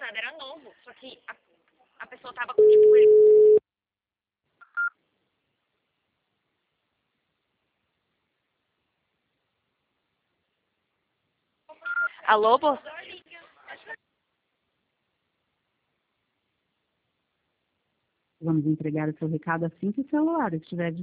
nada, era novo. Só que a pessoa tava com, tipo, ele... Alô, moço? Vamos entregar o seu recado assim que o celular estiver